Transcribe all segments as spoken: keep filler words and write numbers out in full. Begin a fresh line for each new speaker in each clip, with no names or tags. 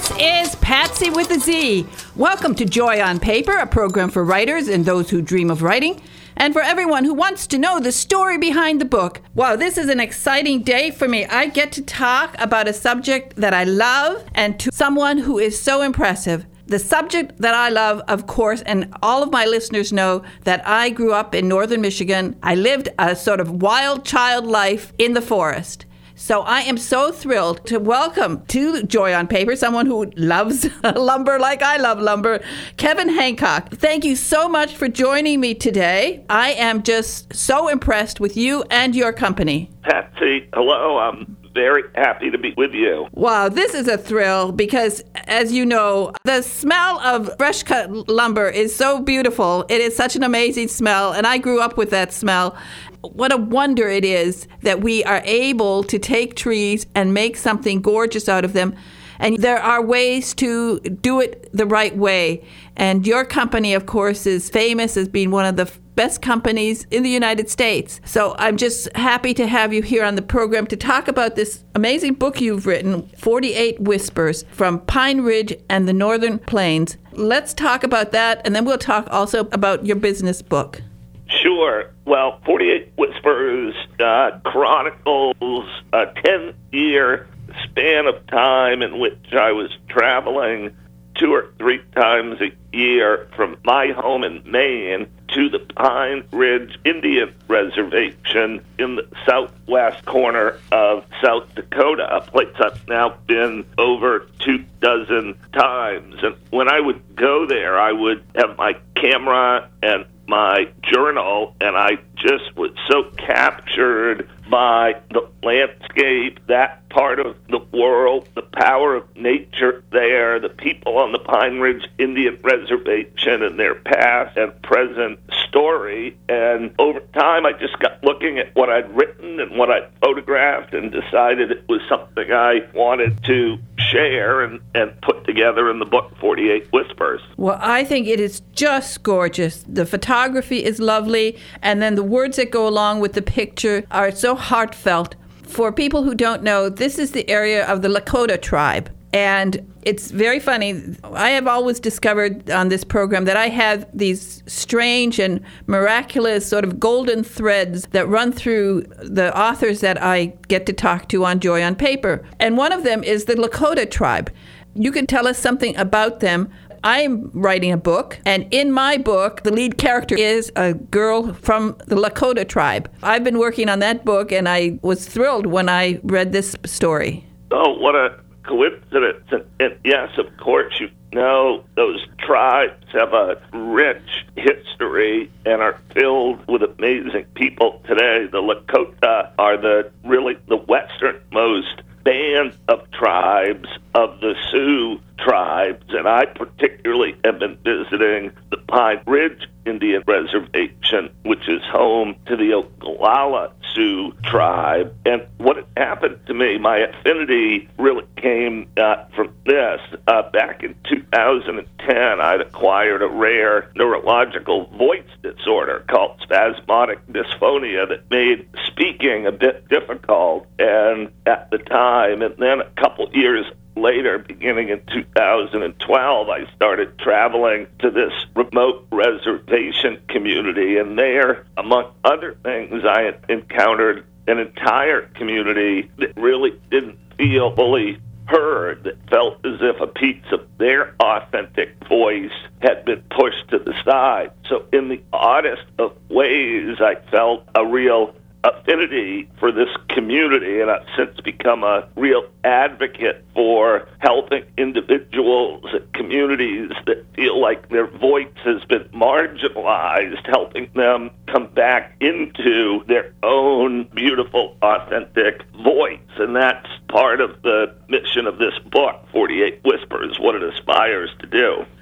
This is Patsy with a Z. Welcome to Joy on Paper, a program for writers and those who dream of writing, and for everyone who wants to know the story behind the book. Wow, this is an exciting day for me. I get to talk about a subject that I love and to someone who is so impressive. The subject that I love, of course, and all of my listeners know that I grew up in northern Michigan. I lived a sort of wild child life in the forest. So I am so thrilled to welcome to Joy on Paper someone who loves lumber like I love lumber, Kevin Hancock. Thank you so much for joining me today. I am just so impressed with you and your company.
Patsy, hello. I'm very happy to be with you.
Wow, this is a thrill because, as you know, the smell of fresh cut lumber is so beautiful. It is such an amazing smell, and I grew up with that smell. What a wonder it is that we are able to take trees and make something gorgeous out of them. And there are ways to do it the right way. And your company, of course, is famous as being one of the best companies in the United States. So I'm just happy to have you here on the program to talk about this amazing book you've written, forty-eight Whispers, From Pine Ridge and the Northern Plains. Let's talk about that, and then we'll talk also about your business book.
Sure. Well, forty-eight Whispers uh, chronicles a ten-year span of time in which I was traveling two or three times a year from my home in Maine to the Pine Ridge Indian Reservation in the southwest corner of South Dakota, a place I've now been over two dozen times. And when I would go there, I would have my camera and my journal, and I just was so captured by the landscape, that part of the world, the power of nature there, the people on the Pine Ridge Indian Reservation and their past and present story. And over time, I just got looking at what I'd written and what I'd photographed and decided it was something I wanted to share and, and put together in the book, forty-eight Whispers.
Well, I think it is just gorgeous. The photography is lovely, and then the words that go along with the picture are so heartfelt. For people who don't know, this is the area of the Lakota tribe. And it's very funny. I have always discovered on this program that I have these strange and miraculous sort of golden threads that run through the authors that I get to talk to on Joy on Paper. And one of them is the Lakota tribe. You can tell us something about them. I'm writing a book, and in my book, the lead character is a girl from the Lakota tribe. I've been working on that book, and I was thrilled when I read this story.
Oh, what a coincidence. And, and yes, of course, you know, those tribes have a rich history and are filled with amazing people today. The Lakota are the really the westernmost band of tribes of the Sioux tribes, and I particularly have been visiting the Pine Ridge Indian Reservation, which is home to the Oglala Sioux tribe. And what had happened to me, my affinity really came uh, from this. Uh, back in two thousand ten, I'd acquired a rare neurological voice disorder called spasmodic dysphonia that made speaking a bit difficult. And at the time, and then a couple years later, beginning in two thousand twelve, I started traveling to this remote reservation community, and there, among other things, I had encountered an entire community that really didn't feel fully heard, that felt as if a piece of their authentic voice had been pushed to the side. So in the oddest of ways, I felt a real affinity for this community, and I've since become a real advocate for helping individuals and communities that feel like their voice has been marginalized, helping them come back into their own beautiful, authentic voice. And that's part of the mission of this book, forty-eight Whispers, what it aspires to do.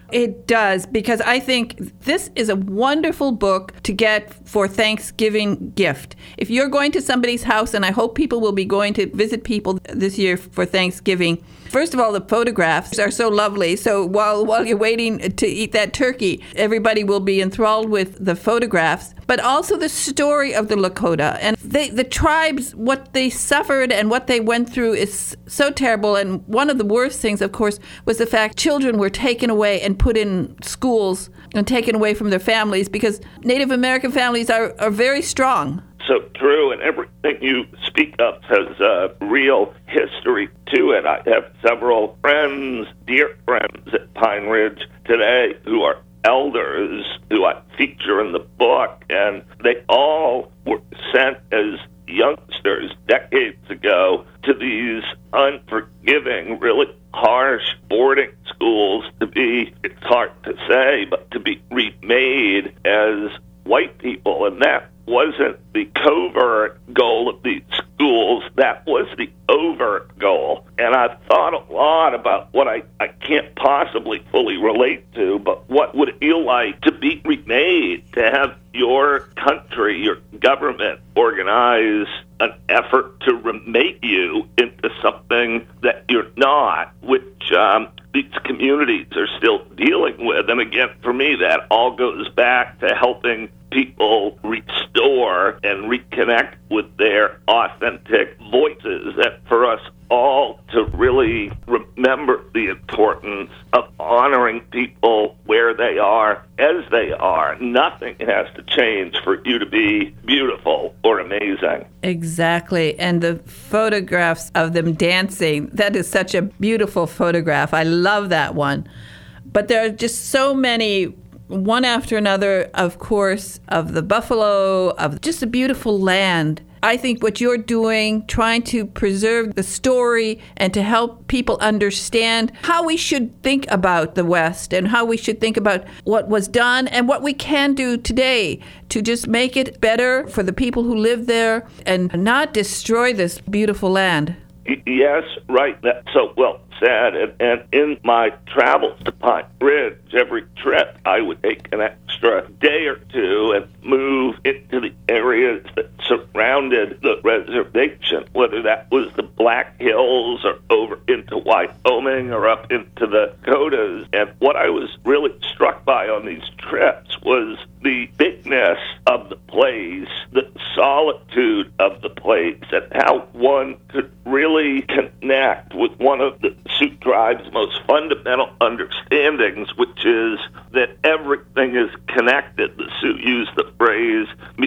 It does, because I think this is a wonderful book to get for Thanksgiving gift. If you're going to somebody's house, and I hope people will be going to visit people this year for Thanksgiving, first of all, the photographs are so lovely. So while while you're waiting to eat that turkey, everybody will be enthralled with the photographs, but also the story of the Lakota. And they, the tribes, what they suffered and what they went through is so terrible. And one of the worst things, of course, was the fact children were taken away and put in schools and taken away from their families, because Native American families are, are very strong.
So true, and everything you speak of has a real history to it. I have several friends, dear friends at Pine Ridge today who are elders who I feature in the book, and they all were sent as youngsters decades ago to these unforgiving, really harsh boarding schools to be, it's hard to say, but to be remade as white people. And that wasn't the covert goal of these schools. That was the overt goal. And I've thought a lot about what I, I can't possibly fully relate to, but what would it feel like to be remade, to have your country, your government organize an effort to remake you into something that you're not, which um, these communities are still dealing with. And again, for me, that all goes back to helping people restore and reconnect with their authentic voices, and for us all to really remember the importance of honoring people where they are, as they are. Nothing has to change for you to be beautiful or amazing.
Exactly. And the photographs of them dancing, that is such a beautiful photograph. I love that one. But there are just so many, one after another, of course, of the buffalo, of just a beautiful land. I think what you're doing, trying to preserve the story and to help people understand how we should think about the West and how we should think about what was done and what we can do today to just make it better for the people who live there and not destroy this beautiful land.
Yes, right. That's so well said. And, and in my travels to Pine Ridge, every trip, I would take an extra day or two and move into the areas that surrounded the reservation, whether that was the Black Hills or over into Wyoming or up into the Dakotas. And what I was really struck by on these trips was the bigness of the place, the solitude of the place, and how one could really connect with one of the Sioux tribe's most fundamental understandings, which is that everything is connected. The Sioux use the phrase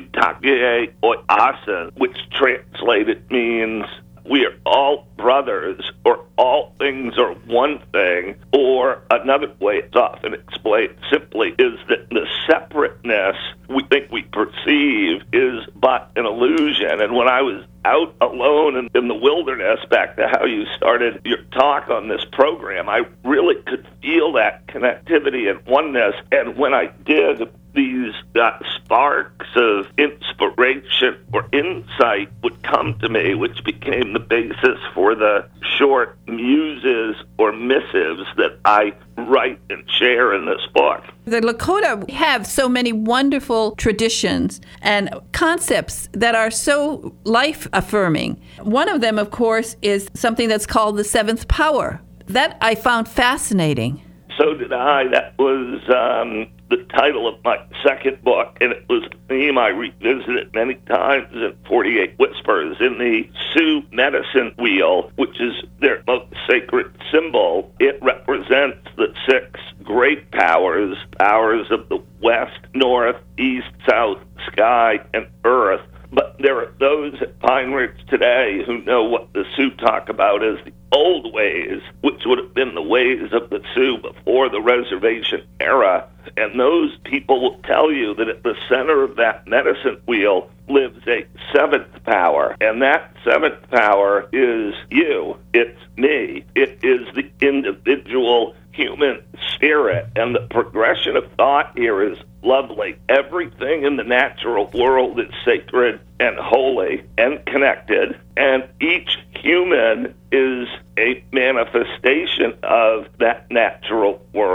"mitake oyasin," which translated means we are all brothers, or all things are one thing, or another way it's often explained simply is that the separateness we think we perceive is but an illusion. And when I was out alone in, in the wilderness, back to how you started your talk on this program, I really could feel that connectivity and oneness. And when I did, these uh, sparks of inspiration or insight would come to me, which became the basis for the short muses or missives that I write and share in this book.
The Lakota have so many wonderful traditions and concepts that are so life-affirming. One of them, of course, is something that's called the seventh power. That I found fascinating.
So did I. That was um, the title of my second book, and it was a theme I revisited many times in forty-eight Whispers. In the Sioux medicine wheel, which is their most sacred symbol, it represents the six great powers, powers of the west, north, east, south, sky, and earth. But there are those at Pine Ridge today who know what the Sioux talk about as the old ways, which would have been the ways of the Sioux before the reservation era. And those people will tell you that at the center of that medicine wheel lives a seventh power. And that seventh power is you. It's me. It is the individual human spirit. And the progression of thought here is lovely. Everything in the natural world is sacred and holy and connected, and each human is a manifestation of that natural world.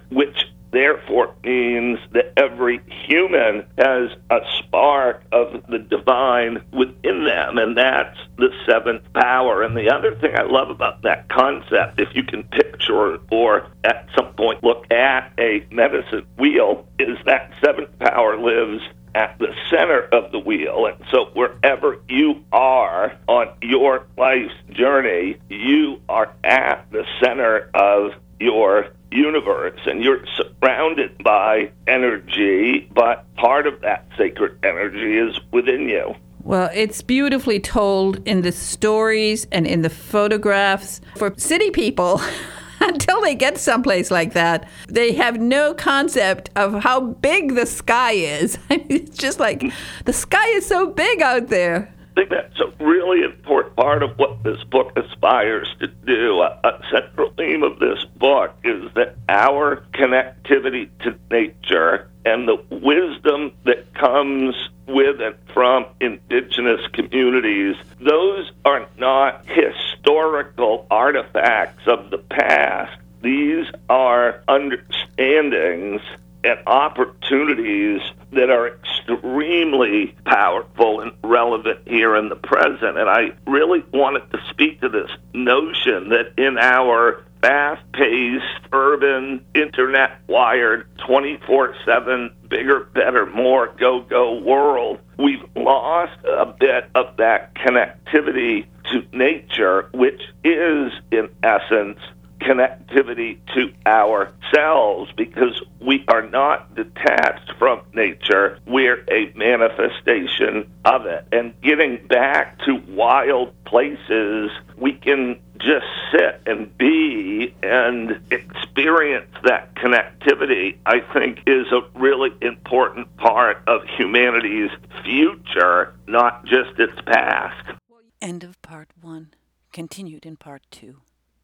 which therefore means that every human has a spark of the divine within them, and that's the seventh power. And the other thing I love about that concept, if you can picture or at some point look at a medicine wheel, is that seventh power lives at the center of the wheel. And so wherever you are on your life's journey, you are at the center of your universe, and you're surrounded by energy, but part of that sacred energy is within you.
Well, it's beautifully told in the stories and in the photographs. For city people, until they get someplace like that, they have no concept of how big the sky is. I mean, it's just like, the sky is so big out there.
I think that's a really important part of what this book aspires to do. A, a central theme of this book is that our connectivity to nature and the wisdom that comes with and from indigenous communities, those are not historical artifacts of the past. These are understandings and opportunities that are extremely powerful and relevant here in the present. And I really wanted to speak to this notion that in our fast-paced, urban, internet-wired, twenty-four seven, bigger, better, more, go-go world, we've lost a bit of that connectivity to nature, which is, in essence, connectivity to ourselves, because we are not detached from nature. We're a manifestation of it. And getting back to wild places, we can just sit and be and experience that connectivity, I think, is a really important part of humanity's future, not just its past.
End of part one. Continued in part two.